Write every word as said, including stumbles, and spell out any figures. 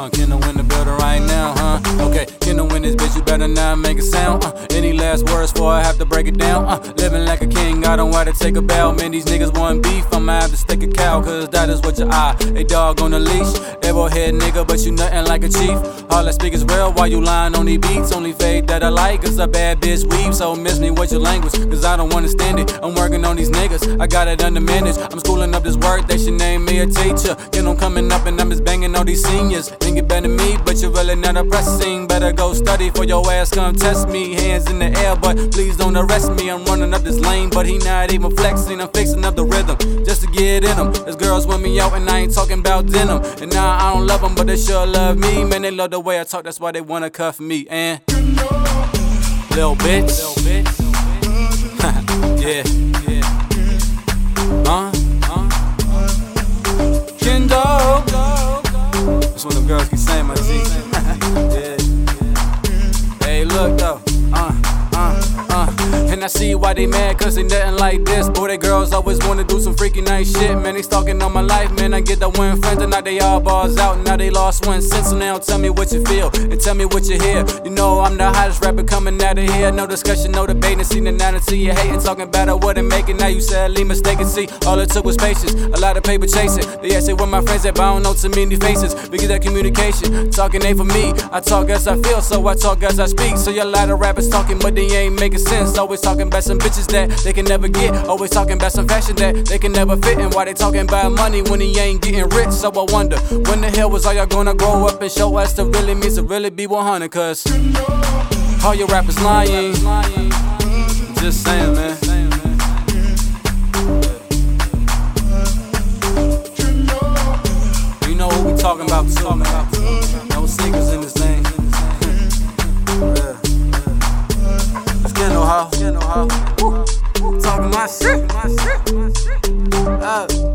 Uh, Kendall in the building right now, huh? Okay, Kendall in this bitch, you better not make a sound. Uh, any last words before I have to break it down? Uh, living like a king, I don't want to take a bow. Man, these niggas want beef, I'ma have to stick a cow, cause that is what your eye. A dog on a leash, arrowhead nigga, but you nothing like a chief. All I speak is real while you lying on these beats. Only fade that I like is a bad bitch weave. So miss me with your language, cause I don't understand it. I'm working on these niggas, I got it under managed. I'm schooling up this work, they should name me a teacher. Then I'm coming up and I'm just banging all these seniors. Think it better than me, but you're really not impressing. Better go study for your ass, come test me. Hands in the air, but please don't arrest me. I'm running up this lane, but he not even flexing. I'm fixing up the rhythm, just to get in them. There's girls with me out and I ain't talking about denim. And now I don't love them, but they sure love me. Man, they love the way I talk, that's why they wanna cuff me. And Lil' bitch, Lil' bitch. yeah, yeah. Uh, uh. Kendall. That's what the girls keep saying, my G. yeah. Hey, look though. Uh, uh, uh. And I see why they mad, cause they nothing like this. Boy, they girls always wanna do some freaky nice shit. Man, they stalking on my life, man. I get the win friends, and now they all bars out. Now they lost one cent, so now tell me what you feel, and tell me what you hear. You know I'm the hottest rapper coming out of here. No discussion, no debating. See the nine until you hating, talking about I wouldn't make it. Now you sadly mistaken. See, all it took was patience, a lot of paper chasing. They ask where my friends at, but I don't know too many faces. We get that communication, talking ain't for me. I talk as I feel, so I talk as I speak. So your lot of rappers talking, but they ain't making sense. Always talking about some bitches that they can never get. Always talking about some fashion that they can never fit. And why they talking about money when he ain't getting rich? So I wonder, when the hell was all y'all gonna grow up and show us the really means to really be one hundred? Cause all your rappers lying. Just saying, man. You know what we talking about too, man. No secrets in this thing. yeah. Let's get no how. Talking my shit. Uh.